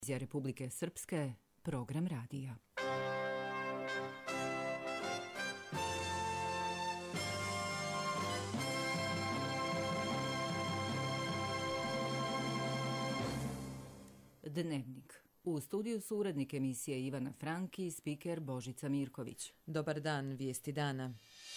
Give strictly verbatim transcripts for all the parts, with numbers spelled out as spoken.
Iz Republike Srpske, program radija. Dnevnik. U studiju su urednik emisije Ivana Franki i spiker Božica Mirković. Dobar dan, vijesti dana.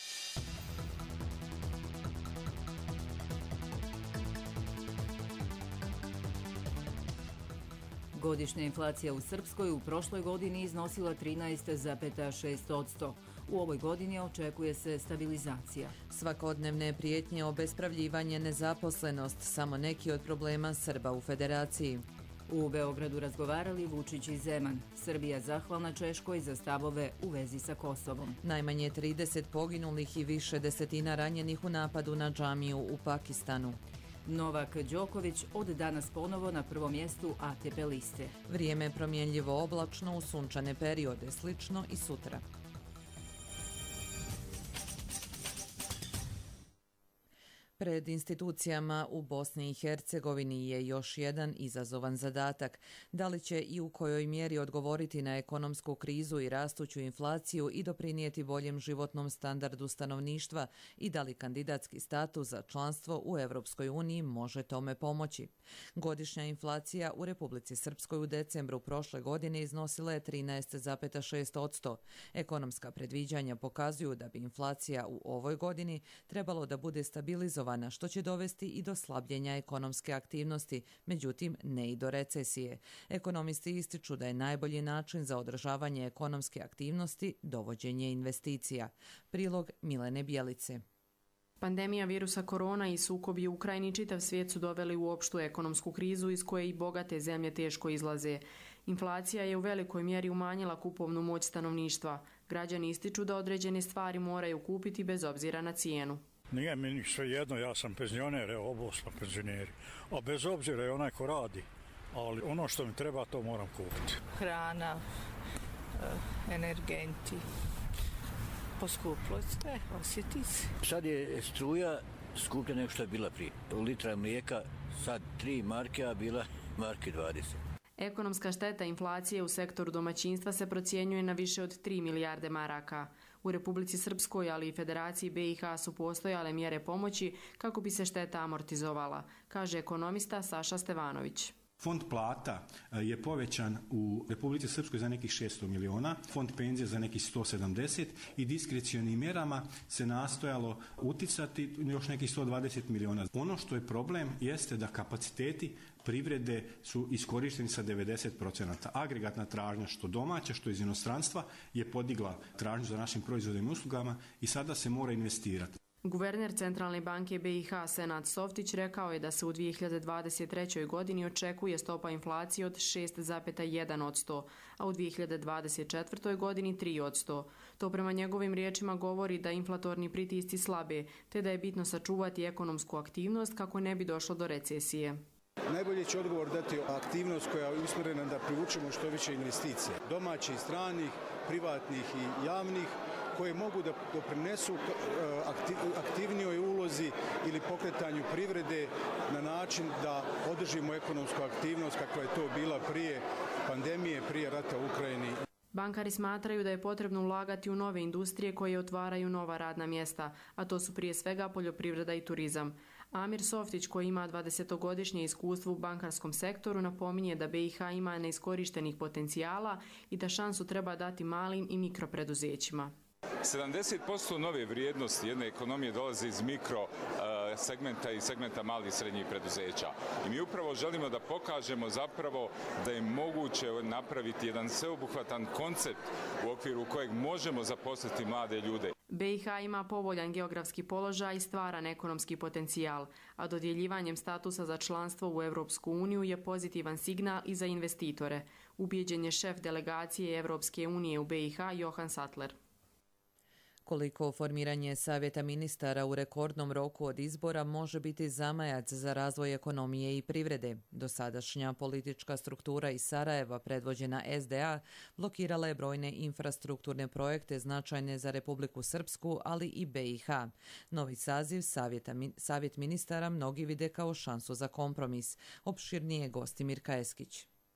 Godišnja inflacija u Srpskoj u prošloj godini iznosila trinaest zarez šest posto. U ovoj godini očekuje se stabilizacija. Svakodnevne prijetnje, obespravljivanje, nezaposlenost, samo neki od problema Srba u Federaciji. U Beogradu razgovarali Vučić i Zeman. Srbija zahvalna Češkoj za stavove u vezi sa Kosovom. Najmanje trideset poginulih i više desetina ranjenih u napadu na džamiju u Pakistanu. Novak Đoković od danas ponovo na prvom mjestu A T P liste. Vrijeme promjenljivo oblačno u sunčane periode, slično i sutra. Pred institucijama u Bosni i Hercegovini je još jedan izazovan zadatak. Da li će i u kojoj mjeri odgovoriti na ekonomsku krizu i rastuću inflaciju i doprinijeti boljem životnom standardu stanovništva i da li kandidatski status za članstvo u Europskoj uniji može tome pomoći. Godišnja inflacija u Republici Srpskoj u decembru prošle godine iznosila je trinaest zarez šest posto. Ekonomska predviđanja pokazuju da bi inflacija u ovoj godini trebalo da bude stabilizovana, što će dovesti i do slabljenja ekonomske aktivnosti, međutim ne i do recesije. Ekonomisti ističu da je najbolji način za održavanje ekonomske aktivnosti dovođenje investicija. Prilog Milene Bjelice. Pandemija virusa korona i sukobi u Ukrajini čitav svijet su doveli u opštu ekonomsku krizu iz koje i bogate zemlje teško izlaze. Inflacija je u velikoj mjeri umanjila kupovnu moć stanovništva. Građani ističu da određene stvari moraju kupiti bez obzira na cijenu. Nije mi sve jedno, ja sam penzioner, evo obo smo penzioneri, a bez obzira je onaj ko radi, ali ono što mi treba to moram kupiti. Hrana, energenti, poskuplo sve, osjeti se. Sad je struja skuplja nego što je bila prije. Litra mlijeka sad tri marke, a bila marke dvadeset. Ekonomska šteta inflacije u sektoru domaćinstva se procjenjuje na više od tri milijarde maraka. U Republici Srpskoj, ali i Federaciji B i H su postojale mjere pomoći kako bi se šteta amortizovala, kaže ekonomista Saša Stevanović. Fond plata je povećan u Republici Srpskoj za nekih šesto miliona, fond penzija za nekih sto sedamdeset i diskrecionim mjerama se nastojalo uticati još nekih sto dvadeset miliona. Ono što je problem jeste da kapaciteti privrede su iskorišteni sa devedeset posto. Agregatna tražnja što domaća, što iz inostranstva je podigla tražnju za našim proizvodima i uslugama i sada se mora investirati. Guverner Centralne banke B i H Senad Softić rekao je da se u dvije hiljade dvadeset trećoj. godini očekuje stopa inflacije od šest zarez jedan posto, a u dvije hiljade dvadeset četvrtoj. godini tri posto. To prema njegovim riječima govori da inflatorni pritisci slabe, te da je bitno sačuvati ekonomsku aktivnost kako ne bi došlo do recesije. Najbolje će odgovor dati aktivnost koja je usmjerena da privučemo što više investicija, domaćih, stranih, privatnih i javnih, koje mogu da doprinesu aktivnijoj ulozi ili pokretanju privrede na način da održimo ekonomsku aktivnost kakva je to bila prije pandemije, prije rata u Ukrajini. Bankari smatraju da je potrebno ulagati u nove industrije koje otvaraju nova radna mjesta, a to su prije svega poljoprivreda i turizam. Amir Softić, koji ima dvadesetogodišnje iskustvo u bankarskom sektoru, napominje da B i H ima neiskorištenih potencijala i da šansu treba dati malim i mikropreduzećima. sedamdeset posto nove vrijednosti jedne ekonomije dolazi iz mikro segmenta i segmenta malih i srednjih preduzeća. I mi upravo želimo da pokažemo zapravo da je moguće napraviti jedan sveobuhvatan koncept u okviru kojeg možemo zaposliti mlade ljude. B i H ima povoljan geografski položaj i stvaran ekonomski potencijal, a dodjeljivanjem statusa za članstvo u Europsku uniju je pozitivan signal i za investitore, ubijeđen je šef delegacije Europske unije u B i H Johan Sattler. Koliko formiranje savjeta ministara u rekordnom roku od izbora može biti zamajac za razvoj ekonomije i privrede. Dosadašnja politička struktura iz Sarajeva, predvođena S D A, blokirala je brojne infrastrukturne projekte značajne za Republiku Srpsku, ali i B i H. Novi saziv savjeta, savjet ministara mnogi vide kao šansu za kompromis. Opširnije Gostimir Kajeskić.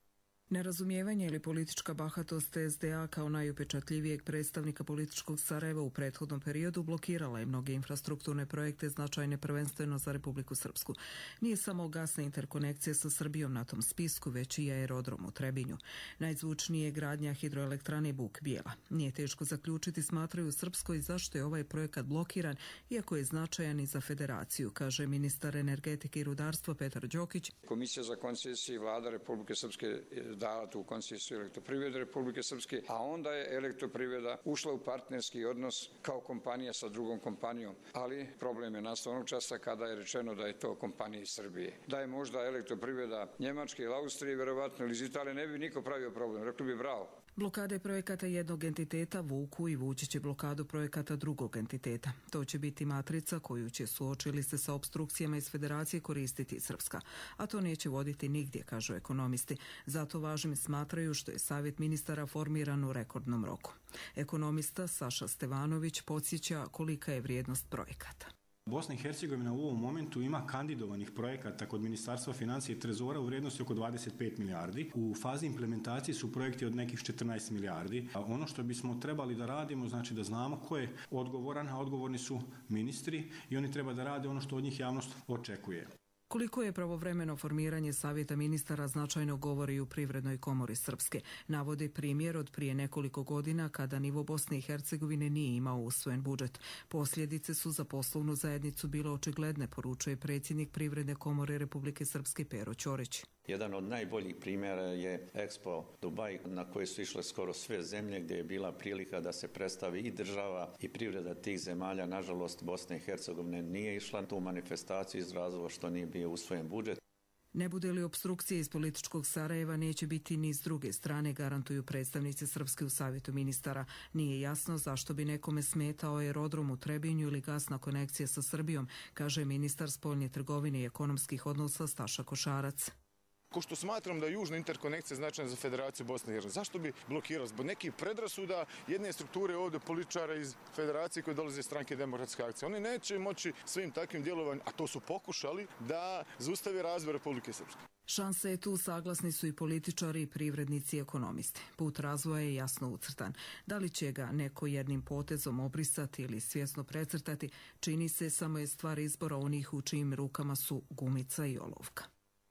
Nerazumijevanje ili politička bahatost S D A kao najupečatljivijeg predstavnika političkog Sarajeva u prethodnom periodu blokirala je mnoge infrastrukturne projekte značajne prvenstveno za Republiku Srpsku. Nije samo gasna interkonekcija sa Srbijom na tom spisku, već i aerodrom u Trebinju. Najzvučnije je gradnja hidroelektrane Buk Bijela. Nije teško zaključiti, smatraju u Srpskoj, zašto je ovaj projekat blokiran, iako je značajan i za federaciju, kaže ministar energetike i rudarstva Petar Đokić. Komisija za koncesije i vlada Republike Srpske dala tu koncesiju Elektroprivrede Republike Srpske, a onda je Elektroprivreda ušla u partnerski odnos kao kompanija sa drugom kompanijom. Ali problem je nastao onog časa kada je rečeno da je to kompanija iz Srbije. Da je možda Elektroprivreda Njemačke ili Austrije, verovatno, ili iz Italije, ne bi niko pravio problem. Rekli bi bravo. Blokade projekata jednog entiteta vuku i vući će blokadu projekata drugog entiteta. To će biti matrica koju će, suočili se sa opstrukcijama iz federacije, koristiti Srpska. A to neće voditi nigdje, kažu ekonomisti. Zato važnim smatraju što je Savjet ministara formiran u rekordnom roku. Ekonomista Saša Stevanović podsjeća kolika je vrijednost projekata. Bosna i Hercegovina u ovom momentu ima kandidovanih projekata kod Ministarstva financija i trezora u vrijednosti oko dvadeset pet milijardi. U fazi implementacije su projekti od nekih četrnaest milijardi. A ono što bismo trebali da radimo, znači da znamo ko je odgovoran, a odgovorni su ministri i oni treba da rade ono što od njih javnost očekuje. Koliko je pravovremeno formiranje Savjeta ministara značajno govori i u Privrednoj komori Srpske. Navode primjer od prije nekoliko godina kada nivo Bosne i Hercegovine nije imao usvojen budžet. Posljedice su za poslovnu zajednicu bile očigledne, poručuje predsjednik Privredne komore Republike Srpske Pero Ćorić. Jedan od najboljih primjera je Expo Dubai, na koji su išle skoro sve zemlje, gdje je bila prilika da se predstavi i država i privreda tih zemalja. Nažalost, Bosna i Hercegovina nije išla na tu manifestaciju iz razloga što nije bio usvojen budžet. Ne bude li opstrukcije iz političkog Sarajeva, neće biti ni s druge strane, garantuju predstavnici Srpske u Savjetu ministara. Nije jasno zašto bi nekome smetao aerodrom u Trebinju ili gasna konekcija sa Srbijom, kaže ministar spoljne trgovine i ekonomskih odnosa Staša Košarac. Ko što smatram da je južna interkonekcija značajna za Federaciju Bosne i Hercegovine. Zašto bi blokirao? Zbog nekih predrasuda jedne strukture ovdje političara iz Federacije koji dolaze iz stranke Demokratske akcije. Oni neće moći svim takvim djelovanjem, a to su pokušali, da zaustave razvoj Republike Srpske. Šanse je tu, saglasni su i političari, i privrednici i ekonomisti. Put razvoja je jasno ucrtan. Da li će ga neko jednim potezom obrisati ili svjesno precrtati, čini se, samo je stvar izbora onih u čijim rukama su gumica i olovka.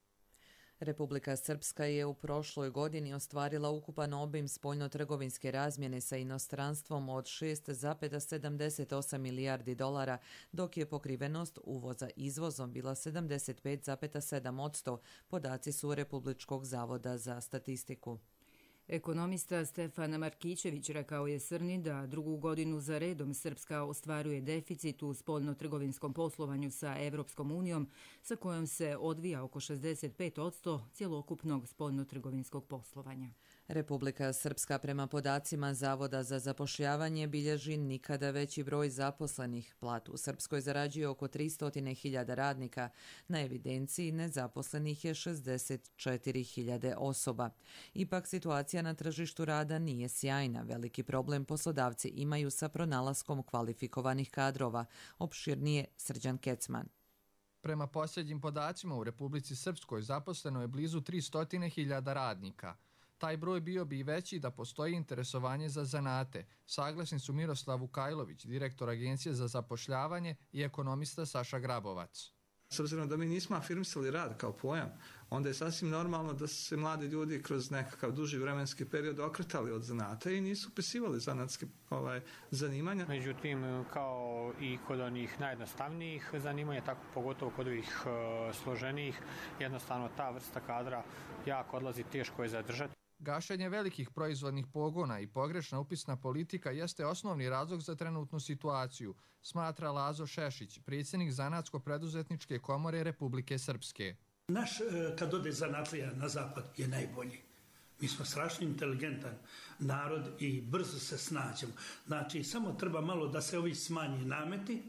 Republika Srpska je u prošloj godini ostvarila ukupan obim spoljnotrgovinske razmjene sa inostranstvom od šest zarez sedamdeset osam milijardi dolara, dok je pokrivenost uvoza izvozom bila sedamdeset pet zarez sedam posto, podaci su Republičkog zavoda za statistiku. Ekonomista Stefan Markićević rekao je Srni da drugu godinu za redom Srpska ostvaruje deficit u spoljno-trgovinskom poslovanju sa Evropskom unijom, sa kojom se odvija oko šezdeset pet posto cjelokupnog spoljno-trgovinskog poslovanja. Republika Srpska prema podacima Zavoda za zapošljavanje bilježi nikada veći broj zaposlenih. Platu u Srpskoj zarađuje oko tristo hiljada radnika. Na evidenciji nezaposlenih je šezdeset četiri hiljade osoba. Ipak situacija na tržištu rada nije sjajna. Veliki problem poslodavci imaju sa pronalaskom kvalifikovanih kadrova. Opširnije Srđan Kecman. Prema posljednjim podacima u Republici Srpskoj zaposleno je blizu tristo hiljada radnika. Taj broj bio bi i veći da postoji interesovanje za zanate, saglasni su Miroslav Vukajlović, direktor Agencije za zapošljavanje, i ekonomista Saša Grabovac. S obzirom da mi nismo afirmisali rad kao pojam, onda je sasvim normalno da su se mladi ljudi kroz nekakav duži vremenski period okretali od zanata i nisu upisivali zanatske ovaj, zanimanja. Međutim, kao i kod onih najjednostavnijih zanimanja, tako pogotovo kod ovih uh, složenijih, jednostavno ta vrsta kadra jako odlazi, teško je zadržati. Gašenje velikih proizvodnih pogona i pogrešna upisna politika jeste osnovni razlog za trenutnu situaciju, smatra Lazo Šešić, predsjednik Zanatsko-preduzetničke komore Republike Srpske. Naš, kad ode zanatlija na zapad, je najbolji. Mi smo strašno inteligentan narod i brzo se snađemo. Znači, samo treba malo da se ovi smanji nameti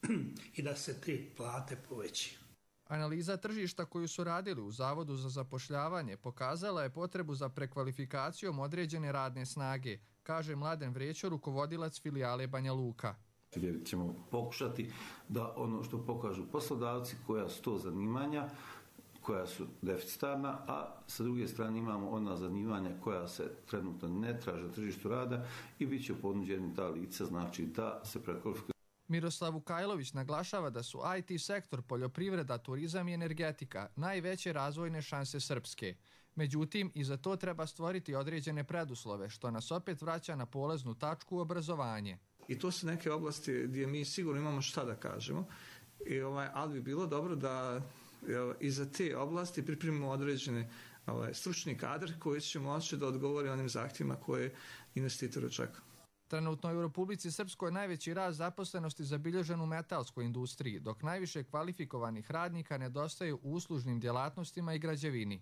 i da se te plate povećaju. Analiza tržišta koju su radili u Zavodu za zapošljavanje pokazala je potrebu za prekvalifikacijom određene radne snage, kaže Mladen Vrećo, rukovodilac filijale Banja Luka. Gdje ćemo pokušati da ono što pokažu poslodavci, koja su to zanimanja, koja su deficitarna, a sa druge strane imamo ona zanimanja koja se trenutno ne traže na tržištu rada i bit će ponuđeni ta lica, znači da se prekvalifikuju. Miroslav Vukajlović naglašava da su I T sektor, poljoprivreda, turizam i energetika najveće razvojne šanse Srpske. Međutim, i za to treba stvoriti određene preduslove, što nas opet vraća na polaznu tačku obrazovanje. I to su neke oblasti gdje mi sigurno imamo šta da kažemo, I, ovaj, ali bi bilo dobro da i za te oblasti pripremimo određene ovaj, stručni kadar koji će moći da odgovori onim zahtjevima koje investitor očekuje. Trenutno je u Republici Srpskoj najveći rast zaposlenosti zabilježen u metalskoj industriji, dok najviše kvalifikovanih radnika nedostaju u uslužnim djelatnostima i građevini.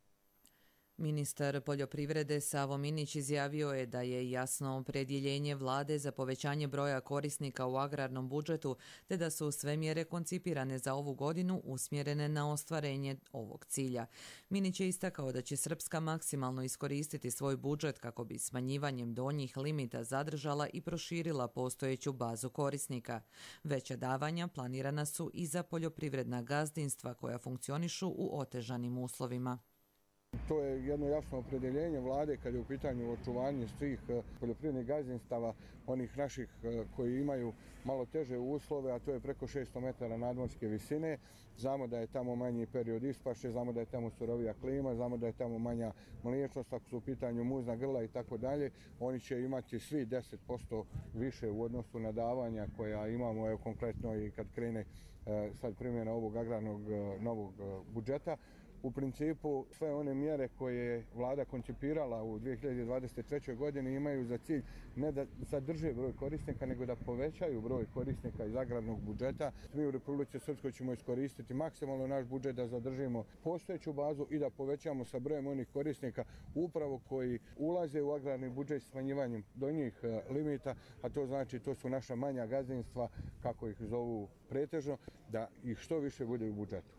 Ministar poljoprivrede Savo Minić izjavio je da je jasno opredjeljenje vlade za povećanje broja korisnika u agrarnom budžetu, te da su sve mjere koncipirane za ovu godinu usmjerene na ostvarenje ovog cilja. Minić je istakao da će Srpska maksimalno iskoristiti svoj budžet kako bi smanjivanjem donjih limita zadržala i proširila postojeću bazu korisnika. Veća davanja planirana su i za poljoprivredna gazdinstva koja funkcionišu u otežanim uslovima. To je jedno jasno opredjeljenje vlade kad je u pitanju očuvanje svih poljoprivrednih gazdinstava, onih naših koji imaju malo teže uslove, a to je preko šesto metara nadmorske visine. Znamo da je tamo manji period ispaše, znamo da je tamo surovija klima, znamo da je tamo manja mliječnost, ako su u pitanju muzna grla i tako dalje. Oni će imati svi deset posto više u odnosu na davanja koja imamo, evo konkretno i kad krene sad primjena ovog agrarnog novog budžeta. U principu sve one mjere koje je vlada koncipirala u dvije hiljade dvadeset trećoj. godini imaju za cilj ne da zadrže broj korisnika, nego da povećaju broj korisnika iz agrarnog budžeta. Mi u Republici Srpskoj ćemo iskoristiti maksimalno naš budžet da zadržimo postojeću bazu i da povećamo sa brojem onih korisnika upravo koji ulaze u agrarni budžet smanjivanjem donjih limita, a to znači to su naša manja gazdinstva, kako ih zovu pretežno, da ih što više bude u budžetu.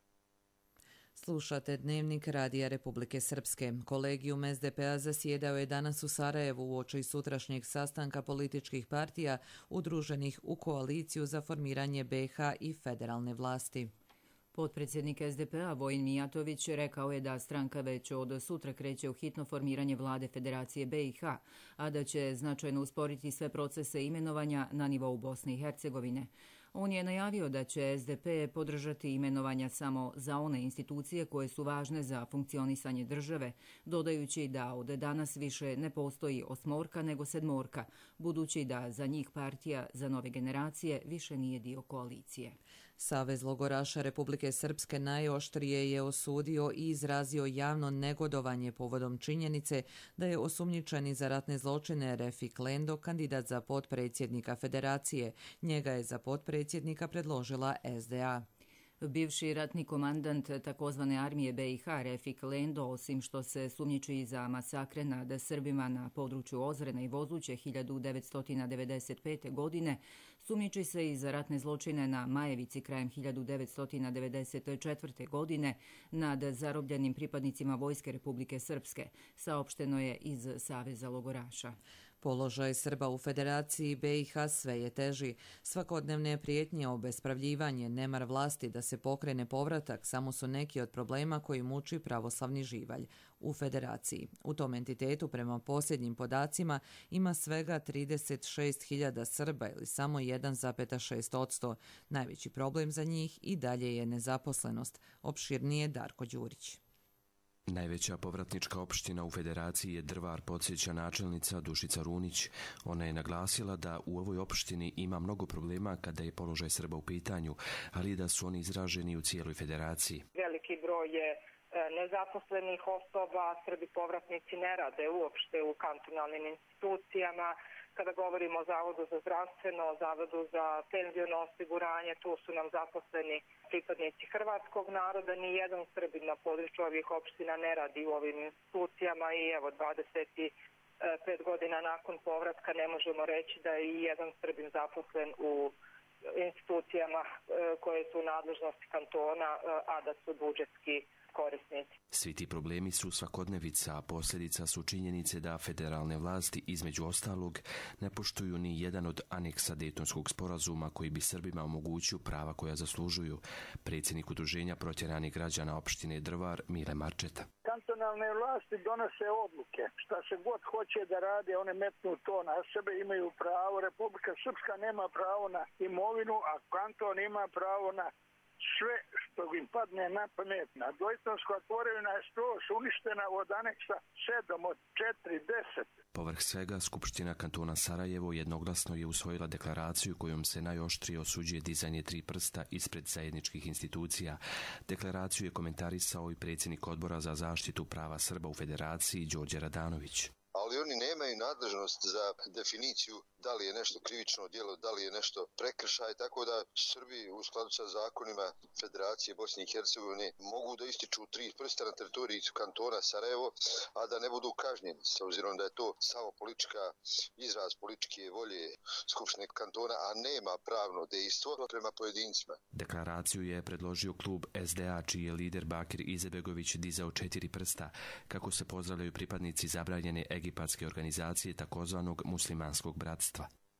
Slušate Dnevnik Radija Republike Srpske. Kolegijum S D P-a zasjedao je danas u Sarajevu uoči sutrašnjeg sastanka političkih partija udruženih u koaliciju za formiranje B i H i federalne vlasti. Potpredsjednik S D P-a Vojin Mijatović rekao je da stranka već od sutra kreće u hitno formiranje vlade Federacije B i H, a da će značajno usporiti sve procese imenovanja na nivou Bosne i Hercegovine. On je najavio da će S D P podržati imenovanja samo za one institucije koje su važne za funkcionisanje države, dodajući da od danas više ne postoji osmorka nego sedmorka, budući da za njih partija za nove generacije više nije dio koalicije. Savez logoraša Republike Srpske najoštrije je osudio i izrazio javno negodovanje povodom činjenice da je osumnjičeni za ratne zločine Refik Lendo kandidat za potpredsjednika Federacije. Njega je za potpredsjednika predložila S D A. Bivši ratni komandant takozvane armije B i H Refik Lendo, osim što se sumnjiči za masakre nad Srbima na području Ozrena i Vozuće hiljadu devetsto devedeset pete. godine, sumnjiči se i za ratne zločine na Majevici krajem hiljadu devetsto devedeset četvrte. godine nad zarobljenim pripadnicima Vojske Republike Srpske, saopšteno je iz Saveza logoraša. Položaj Srba u Federaciji B i H sve je teži. Svakodnevne prijetnje, obespravljivanje, nemar vlasti da se pokrene povratak samo su neki od problema koji muči pravoslavni živalj u Federaciji. U tom entitetu, prema posljednjim podacima, ima svega trideset šest hiljada Srba ili samo jedan zarez šest posto. Najveći problem za njih i dalje je nezaposlenost. Opširnije Darko Đurić. Najveća povratnička opština u Federaciji je Drvar, podsjeća načelnica Dušica Runić. Ona je naglasila da u ovoj opštini ima mnogo problema kada je položaj Srba u pitanju, ali da su oni izraženi u cijeloj Federaciji. Veliki broj je nezaposlenih osoba, Srbi povratnici ne rade uopšte u kantonalnim institucijama. Kada govorimo o Zavodu za zdravstveno, o Zavodu za penziono osiguranje, tu su nam zaposleni pripadnici hrvatskog naroda. Nijedan Srbin na području ovih opština ne radi u ovim institucijama i evo dvadeset pet godina nakon povratka ne možemo reći da je i jedan Srbin zaposlen u institucijama koje su u nadležnosti kantona, a da su budžetski korisnici. Svi ti problemi su svakodnevica, a posljedica su činjenice da federalne vlasti između ostalog ne poštuju ni jedan od aneksa Dejtonskog sporazuma koji bi Srbima omogućio prava koja zaslužuju. Predsjednik Udruženja protjeranih građana opštine Drvar Mile Marčeta. Kantonalne vlasti donose odluke. Šta se god hoće da rade, one metnu to na sebe, imaju pravo. Republika Srpska nema pravo na imovinu, a kanton ima pravo na sve što im padne na pamet. Na Dejtonska tvorevina je skroz uništena od aneksa sedam, od četiri, deset. Povrh svega, Skupština kantona Sarajevo jednoglasno je usvojila deklaraciju kojom se najoštrije osuđuje dizanje tri prsta ispred zajedničkih institucija. Deklaraciju je komentarisao i predsjednik Odbora za zaštitu prava Srba u Federaciji Đorđe Radanović. Ali oni nemaju nadležnost za definiciju da li je nešto krivično djelo, da li je nešto prekršaj, tako da Srbi u skladu sa zakonima Federacije Bosne i Hercegovine mogu da ističu tri prsta na teritoriji kantona Sarajevo, a da ne budu kažnjeni, s obzirom da je to samo politička izraz političke volje Skupštine kantona, a nema pravno dejstvo prema pojedincima. Deklaraciju je predložio klub S D A, čiji je lider Bakir Izetbegović dizao četiri prsta, kako se pozdravljaju pripadnici zabranjene egipatske organizacije takozvanog muslimanskog bratstva.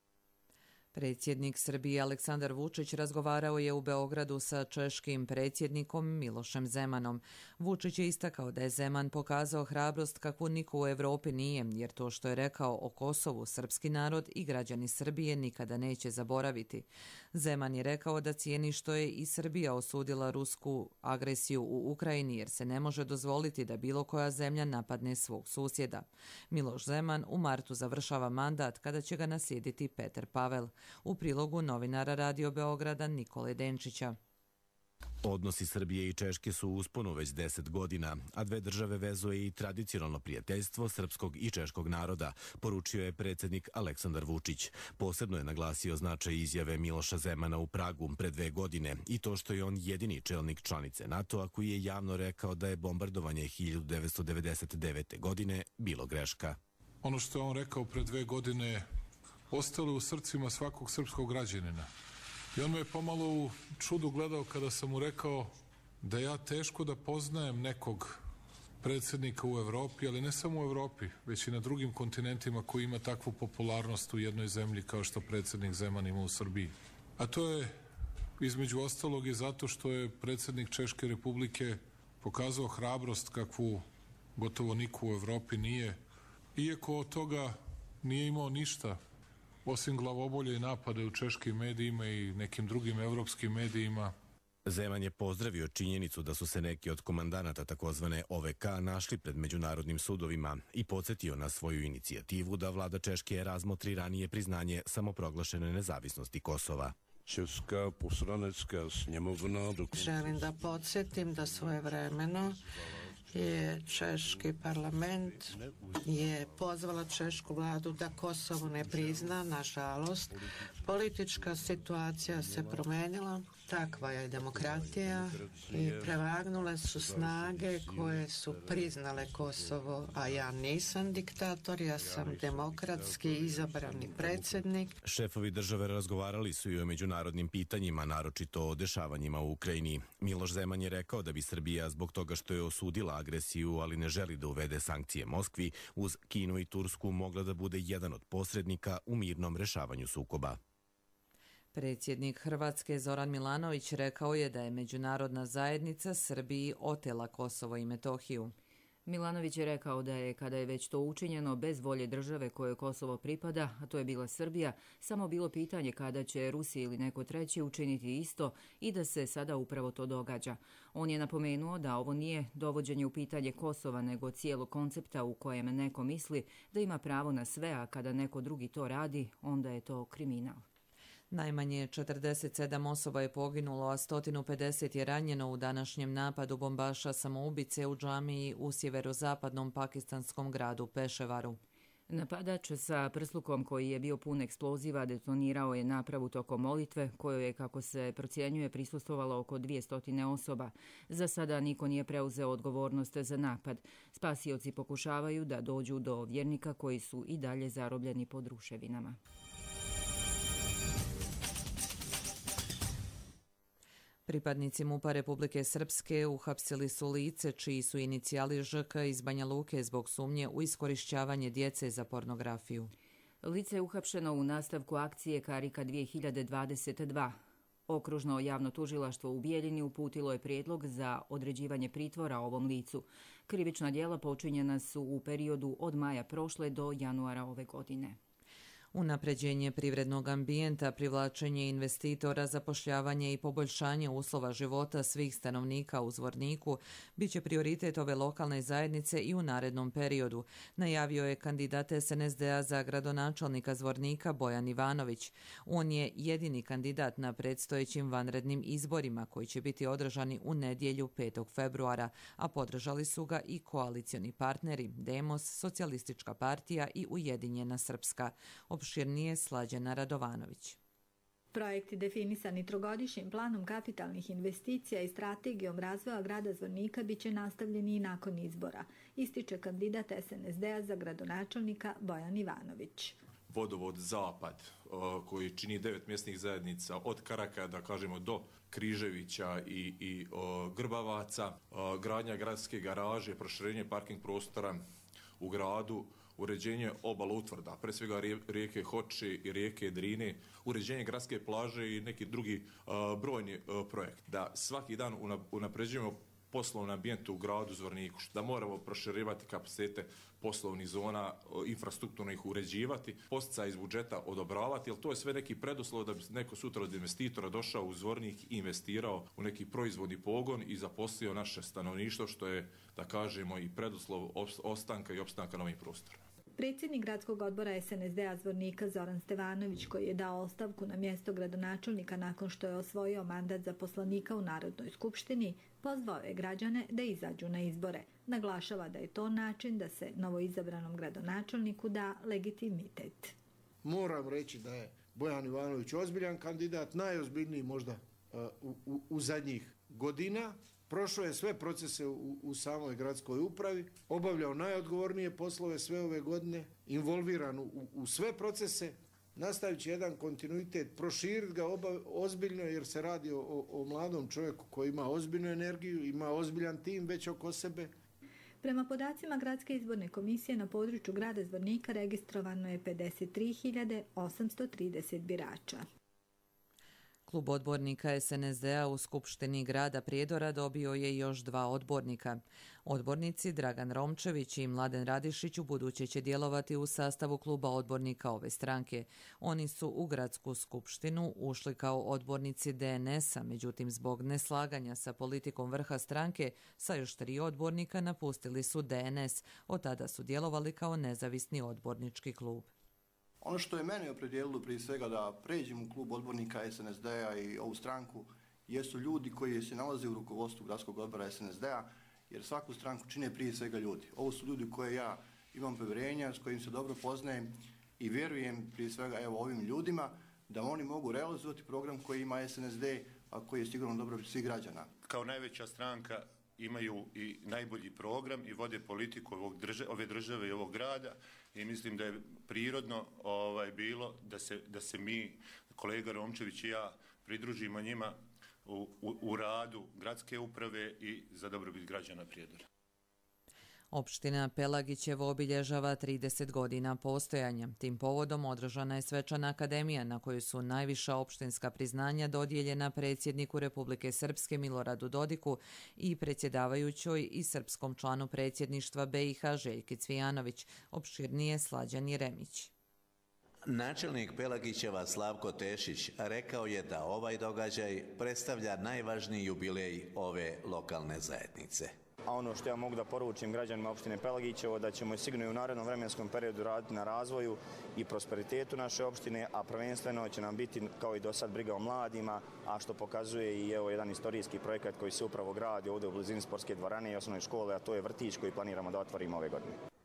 Predsjednik Srbije Aleksandar Vučić razgovarao je u Beogradu sa češkim predsjednikom Milošem Zemanom. Vučić je istakao da je Zeman pokazao hrabrost kakvu niko u Evropi nije, jer to što je rekao o Kosovu srpski narod i građani Srbije nikada neće zaboraviti. Zeman je rekao da cijeni što je i Srbija osudila rusku agresiju u Ukrajini, jer se ne može dozvoliti da bilo koja zemlja napadne svog susjeda. Miloš Zeman u martu završava mandat kada će ga naslijediti Petar Pavel. U prilogu novinara Radio Beograda Nikole Denčića. Odnosi Srbije i Češke su u usponu već deset godina, a dve države vezuje i tradicionalno prijateljstvo srpskog i češkog naroda, poručio je predsjednik Aleksandar Vučić. Posebno je naglasio značaj izjave Miloša Zemana u Pragu pre dve godine i to što je on jedini čelnik članice NATO-a koji je javno rekao da je bombardovanje hiljadu devetsto devedeset devete. godine bilo greška. Ono što je on rekao pre dve godine ostalo u srcima svakog srpskog građanina. I on me je pomalo u čudu gledao kada sam mu rekao da ja teško da poznajem nekog predsjednika u Evropi, ali ne samo u Evropi, već i na drugim kontinentima koji ima takvu popularnost u jednoj zemlji kao što predsjednik Zeman ima u Srbiji. A to je između ostalog i zato što je predsjednik Češke republike pokazao hrabrost kakvu gotovo niko u Evropi nije, iako od toga nije imao ništa osim glavobolje i napade u češkim medijima i nekim drugim evropskim medijima. Zeman je pozdravio činjenicu da su se neki od komandanata takozvane O V K našli pred međunarodnim sudovima i podsjetio na svoju inicijativu da vlada Češke razmotri ranije priznanje samoproglašene nezavisnosti Kosova. Česká poslanecká sněmovna... Želim da podsjetim da svojevremeno je češki parlament je pozvala češku vladu da Kosovo ne prizna. Nažalost, politička situacija se promenila, takva je demokratija i prevagnule su snage koje su priznale Kosovo, a ja nisam diktator, ja sam demokratski izabrani predsjednik. Šefovi države razgovarali su i o međunarodnim pitanjima, naročito o dešavanjima u Ukrajini. Miloš Zeman je rekao da bi Srbija zbog toga što je osudila agresiju, ali ne želi da uvede sankcije Moskvi, uz Kinu i Tursku mogla da bude jedan od posrednika u mirnom rešavanju sukoba. Predsjednik Hrvatske Zoran Milanović rekao je da je međunarodna zajednica Srbiji otela Kosovo i Metohiju. Milanović je rekao da je, kada je već to učinjeno bez volje države kojoj Kosovo pripada, a to je bila Srbija, samo bilo pitanje kada će Rusija ili neko treći učiniti isto i da se sada upravo to događa. On je napomenuo da ovo nije dovođenje u pitanje Kosova, nego cijelog koncepta u kojem neko misli da ima pravo na sve, a kada neko drugi to radi, onda je to kriminal. Najmanje četrdeset sedam osoba je poginulo, a sto pedeset je ranjeno u današnjem napadu bombaša samoubice u džamiji u sjeverozapadnom pakistanskom gradu Peševaru. Napadač sa prslukom koji je bio pun eksploziva detonirao je napravu tokom molitve, kojoj je, kako se procjenjuje, prisustvovalo oko dvjesto osoba. Za sada niko nije preuzeo odgovornost za napad. Spasioci pokušavaju da dođu do vjernika koji su i dalje zarobljeni pod ruševinama. Pripadnici MUP-a Republike Srpske uhapsili su lice čiji su inicijali Ž K iz Banja Luke zbog sumnje u iskorišćavanje djece za pornografiju. Lice je uhapšeno u nastavku akcije Karika dvije hiljade dvadeset dva. Okružno javno tužilaštvo u Bijeljini uputilo je prijedlog za određivanje pritvora ovom licu. Krivična djela počinjena su u periodu od maja prošle do januara ove godine. Unapređenje privrednog ambijenta, privlačenje investitora, zapošljavanje i poboljšanje uslova života svih stanovnika u Zvorniku biće prioritet ove lokalne zajednice i u narednom periodu, najavio je kandidat S N S D-a za gradonačelnika Zvornika Bojan Ivanović. On je jedini kandidat na predstojećim vanrednim izborima koji će biti održani u nedjelju petog februara, a podržali su ga i koalicioni partneri Demos, Socijalistička partija i Ujedinjena Srpska. Opširnije Slađana Radovanović. Projekti definisani trogodišnjim planom kapitalnih investicija i strategijom razvoja grada Zvornika biće nastavljeni i nakon izbora, ističe kandidat S N S D-a za gradonačelnika Bojan Ivanović. Vodovod Zapad koji čini devet mjesnih zajednica od Karaka, da kažemo, do Križevića i, i o, Grbavaca, o, gradnja gradske garaže, proširenje parking prostora u gradu, uređenje obala utvrda, pre svega rijeke Hoče i rijeke Drine, uređenje gradske plaže i neki drugi uh, brojni uh, projekt. Da svaki dan unapređujemo poslovni ambijent u gradu Zvorniku, da moramo proširivati kapacitete poslovnih zona, infrastrukturno ih uređivati, posticaje iz budžeta odobravati, jer to je sve neki preduslov da bi neko sutra od investitora došao u Zvornik i investirao u neki proizvodni pogon i zaposlio naše stanovništvo, što je, da kažemo, i preduslov ostanka i opstanka novih prostora. Predsjednik gradskog odbora S N S D-a Zvornika Zoran Stevanović, koji je dao ostavku na mjesto gradonačelnika nakon što je osvojio mandat za poslanika u Narodnoj skupštini, pozvao je građane da izađu na izbore. Naglašava da je to način da se novoizabranom gradonačelniku da legitimitet. Moram reći da je Bojan Ivanović ozbiljan kandidat, najozbiljniji možda uh, u, u, u zadnjih godina. Prošao je sve procese u, u samoj gradskoj upravi, obavljao najodgovornije poslove sve ove godine, involviran u, u sve procese, nastavit će jedan kontinuitet, proširiti ga obav, ozbiljno jer se radi o, o, o mladom čovjeku koji ima ozbiljnu energiju, ima ozbiljan tim već oko sebe. Prema podacima Gradske izborne komisije na području grada Zvornika registrovano je pedeset tri hiljade osamsto trideset birača. Klub odbornika S N S D-a u Skupštini grada Prijedora dobio je još dva odbornika. Odbornici Dragan Romčević i Mladen Radišić ubuduće će djelovati u sastavu kluba odbornika ove stranke. Oni su u gradsku skupštinu ušli kao odbornici D N S-a, međutim zbog neslaganja sa politikom vrha stranke sa još tri odbornika napustili su D N S. Od tada su djelovali kao nezavisni odbornički klub. Ono što je mene opredijelilo prije svega da pređem u klub odbornika S N S D-a i ovu stranku jesu ljudi koji se nalaze u rukovodstvu gradskog odbora S N S D-a, jer svaku stranku čine prije svega ljudi. Ovo su ljudi koje ja imam povjerenja, s kojim se dobro poznajem i vjerujem prije svega evo ovim ljudima da oni mogu realizovati program koji ima S N S D, a koji je sigurno dobro svih građana. Kao najveća stranka imaju i najbolji program i vode politiku ovog drže, ove države i ovog grada i mislim da je prirodno ovaj, bilo da se, da se mi, kolega Romčević i ja, pridružimo njima u, u, u radu gradske uprave i za dobrobit građana Prijedora. Opština Pelagićevo obilježava trideset godina postojanja. Tim povodom održana je svečana akademija na kojoj su najviša opštinska priznanja dodijeljena predsjedniku Republike Srpske Miloradu Dodiku i predsjedavajućoj i srpskom članu predsjedništva B i H Željki Cvijanović. Opširnije Slađan Jeremić. Načelnik Pelagićeva Slavko Tešić rekao je da ovaj događaj predstavlja najvažniji jubilej ove lokalne zajednice. A ono što ja mogu da poručim građanima opštine Pelagićevo da ćemo sigurno i u narednom vremenskom periodu raditi na razvoju i prosperitetu naše opštine, a prvenstveno će nam biti kao i do sad briga o mladima, a što pokazuje i evo jedan istorijski projekat koji se upravo gradi ovdje u blizini sportske dvorane i osnovne škole, a to je vrtić koji planiramo da otvorimo ove godine.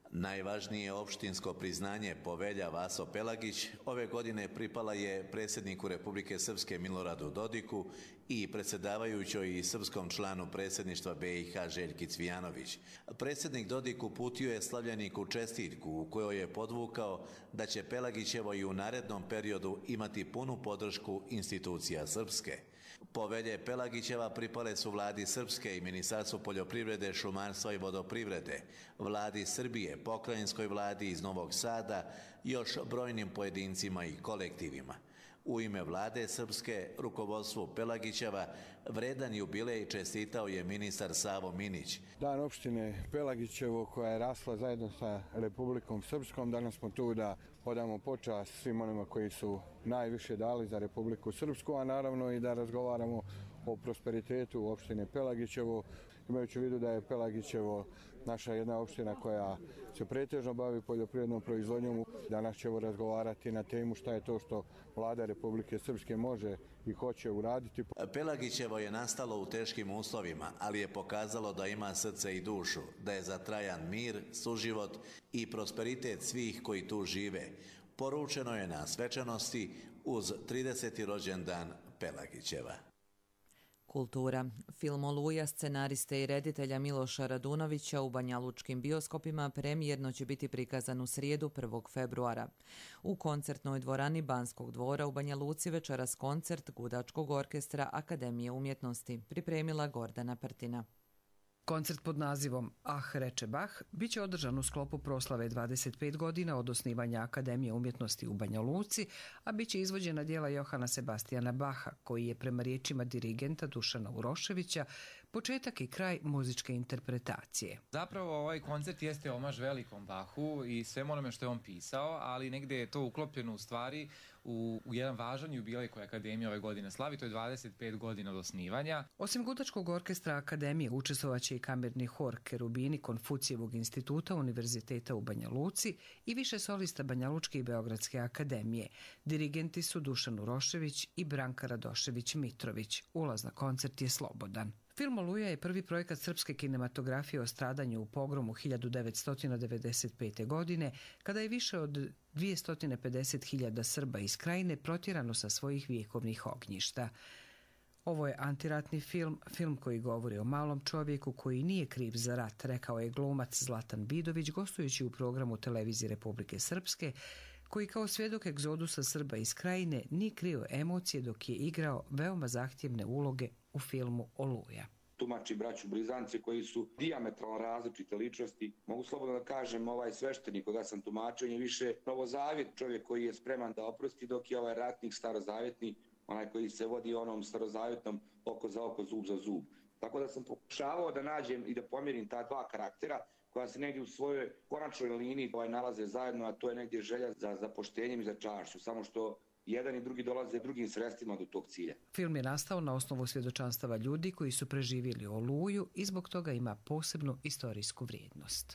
Najvažnije opštinsko priznanje povelja Vaso Pelagić ove godine pripala je predsjedniku Republike Srpske Miloradu Dodiku i predsjedavajućoj i srpskom članu predsjedništva B i H Željki Cvijanović. Predsjednik Dodik uputio je slavljeniku čestitku u kojoj je podvukao da će Pelagićevo i u narednom periodu imati punu podršku institucija Srpske. Povelje Pelagićeva pripale su vladi Srpske i Ministarstvu poljoprivrede, šumarstva i vodoprivrede, vladi Srbije, pokrajinskoj vladi iz Novog Sada, još brojnim pojedincima i kolektivima. U ime vlade Srpske, rukovodstvu Pelagićeva, vredan jubilej čestitao je ministar Savo Minić. Dan opštine Pelagićevo koja je rasla zajedno sa Republikom Srpskom. Danas smo tu da odamo počast svim onima koji su najviše dali za Republiku Srpsku, a naravno i da razgovaramo o prosperitetu opštine Pelagićevo, imajući u vidu da je Pelagićevo naša jedna opština koja se pretežno bavi poljoprivrednom proizvodnjom. Danas ćemo razgovarati na temu šta je to što vlada Republike Srpske može i hoće uraditi. Pelagićevo je nastalo u teškim uslovima, ali je pokazalo da ima srce i dušu, da je za trajan mir, suživot i prosperitet svih koji tu žive. Poručeno je na svečanosti uz trideseti rođendan Pelagićeva. Kultura. Film Oluja scenariste i reditelja Miloša Radunovića u banjalučkim bioskopima premijerno će biti prikazan u srijedu prvog februara. U koncertnoj dvorani Banskog dvora u Banja Luci večeras koncert Gudačkog orkestra Akademije umjetnosti, pripremila Gordana Prtina. Koncert pod nazivom Ah, reče Bach bit će održan u sklopu proslave dvadeset pet godina od osnivanja Akademije umjetnosti u Banja Luci, a bit će izvođena djela Johana Sebastijana Baha, koji je prema riječima dirigenta Dušana Uroševića početak i kraj muzičke interpretacije. Zapravo ovaj koncert jeste omaž velikom Bahu i svemu onome što je on pisao, ali negde je to uklopljeno u stvari u, u jedan važan jubilej koji Akademija ove godine slavi, to je dvadeset pet godina od osnivanja. Osim Gudačkog orkestra Akademije učestvovaće i kamerni hor Kerubini Konfucijevog instituta Univerziteta u Banja Luci i više solista Banjalučke i Beogradske akademije. Dirigenti su Dušan Urošević i Branka Radošević-Mitrović. Ulaz na koncert je slobodan. Film Oluja je prvi projekat srpske kinematografije o stradanju u pogromu hiljadu devetsto devedeset pete. godine, kada je više od dvjesto pedeset hiljada Srba iz krajine protjerano sa svojih vjekovnih ognjišta. Ovo je antiratni film, film koji govori o malom čovjeku koji nije kriv za rat, rekao je glumac Zlatan Bidović gostujući u programu Televizije Republike Srpske, koji kao svjedok egzodusa Srba iz krajine nije krio emocije dok je igrao veoma zahtjevne uloge u filmu Oluja. Tumači braću Blizanci koji su dijametralno različite ličnosti. Mogu slobodno da kažem, ovaj sveštenik koga sam tumačio je više novozavjet čovjek koji je spreman da oprosti, dok je ovaj ratnik starozavjetni, onaj koji se vodi onom starozavjetnom oko za oko, zub za zub. Tako da sam pokušavao da nađem i da pomirim ta dva karaktera koja se negdje u svojoj konačnoj liniji ovaj nalaze zajedno, a to je negdje želja za zapoštenjem i za čašću, samo što jedan i drugi dolaze drugim sredstvima do tog cilja. Film je nastao na osnovu svjedočanstava ljudi koji su preživjeli Oluju i zbog toga ima posebnu istorijsku vrijednost.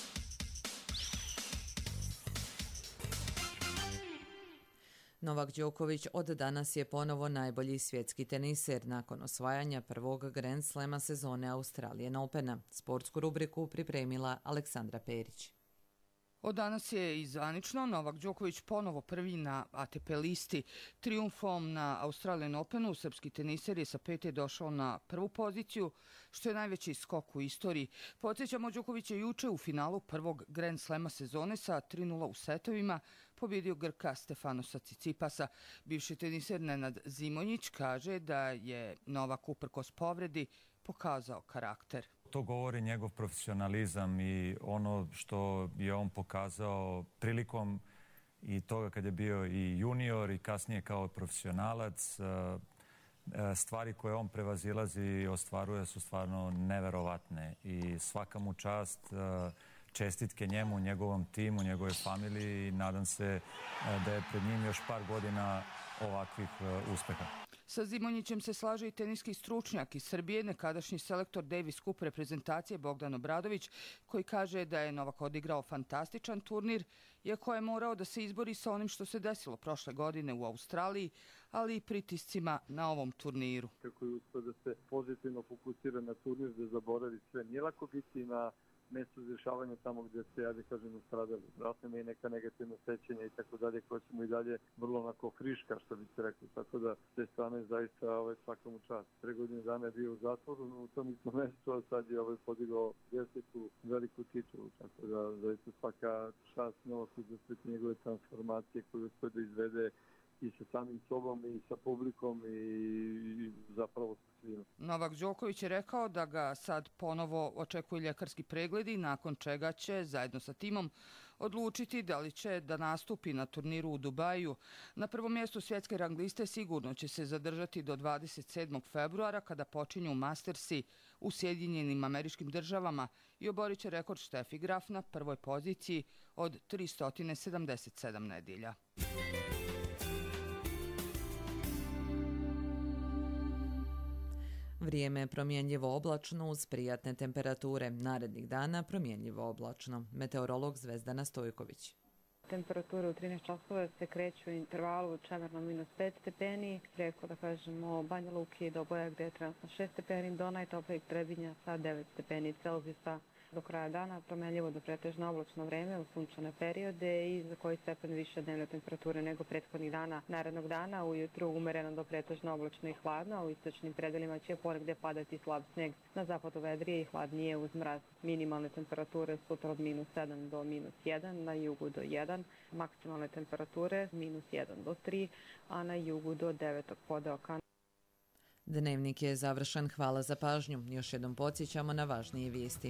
Novak Đoković od danas je ponovo najbolji svjetski teniser nakon osvajanja prvog Grand Slema sezone Australian Opena. Sportsku rubriku pripremila Aleksandra Perić. Od danas je i zvanično Novak Đoković ponovo prvi na A T P listi. Trijumfom na Australian Openu srpski teniser je sa pete došao na prvu poziciju, što je najveći skok u istoriji. Podsjećamo, Đoković je juče u finalu prvog Grand Slema sezone sa tri nula u setovima pobjedio Grka Stefanosa Cicipasa. Bivši teniser Nenad Zimonjić kaže da je Novak uprkos povredi pokazao karakter. To govori njegov profesionalizam i ono što je on pokazao prilikom i toga kad je bio i junior i kasnije kao profesionalac. Stvari koje on prevazilazi i ostvaruje su stvarno neverovatne i svaka mu čast, čestitke njemu, njegovom timu, njegove familiji i nadam se da je pred njim još par godina ovakvih uspeha. Sa Zimonjićem se slaže i teniski stručnjak iz Srbije, nekadašnji selektor Davis Cup reprezentacije Bogdan Obradović, koji kaže da je Novak odigrao fantastičan turnir, iako je morao da se izbori sa onim što se desilo prošle godine u Australiji, ali i pritiscima na ovom turniru. Kako je uspio da se pozitivno fokusira na turnir, da zaboravi sve. Nije lako biti na mjesto izrješavanja tamo gdje se, ja da kažem, stradali. Vratno ima i neka negativna sećenja i tako dalje, koje su mu i dalje vrlo onako friška, što bi se rekli. Tako da, s te strane, zaista ovaj, svakom čast. Tre godine dana je bio u zatvoru u tom istom mjestu, a sad je ovaj, podigao desetu veliku titulu. Tako da, zaista svaka čast Novaku za sve njegove transformacije koje uspije da izvede i sa samim sobom i sa publikom i zapravo sa svima. Novak Đoković je rekao da ga sad ponovo očekuju ljekarski pregledi, nakon čega će zajedno sa timom odlučiti da li će da nastupi na turniru u Dubaju. Na prvom mjestu svjetske rang liste sigurno će se zadržati do dvadeset sedmog februara kada počinju Mastersi u Sjedinjenim Američkim Državama i oborit će rekord Steffi Graf na prvoj poziciji od tristo sedamdeset sedam nedjelja. Vrijeme je promjenljivo oblačno uz prijatne temperature. Narednih dana promjenljivo oblačno. Meteorolog Zvezdana Stojković. Temperature u trinaest časova se kreću u intervalu od Čemerna minus pet stepeni, preko da kažemo Banja Luki do Boja gdje je trenutno šest stepeni, do najtoplijeg Trebinja sa devet stepeni Celzijusa. Do kraja dana promjenljivo do pretežno oblačno vreme u sunčane periode i za koji stepen više dnevne temperature nego prethodnih dana. Narednog dana ujutru umereno do pretežno oblačno i hladno, a u istočnim predelima će ponegdje padati slab sneg. Na zapadu vedrije i hladnije uz mraz. Minimalne temperature sutra od minus sedam do minus jedan, na jugu do jedan, maksimalne temperature minus jedan do tri, a na jugu do devet podeoka. Dnevnik je završen. Hvala za pažnju. Još jednom podsjećamo na važnije vijesti.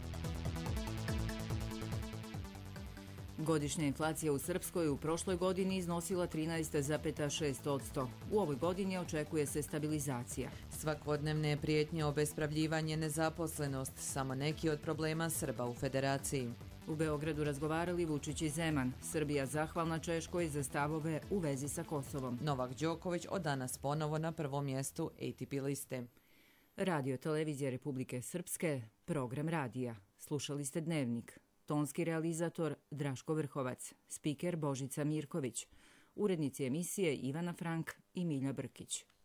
Godišnja inflacija u Srpskoj u prošloj godini iznosila trinaest zarez šest posto. U ovoj godini očekuje se stabilizacija. Svakodnevne prijetnje, obespravljivanje, nezaposlenost, samo neki od problema Srba u Federaciji. U Beogradu razgovarali Vučić i Zeman. Srbija zahvalna Češkoj za stavove u vezi sa Kosovom. Novak Đoković od danas ponovo na prvom mjestu A T P liste. Radio Televizija Republike Srpske, program radija. Slušali ste Dnevnik. Tonski realizator Draško Vrhovac, spiker Božica Mirković, urednici emisije Ivana Frank i Milja Brkić.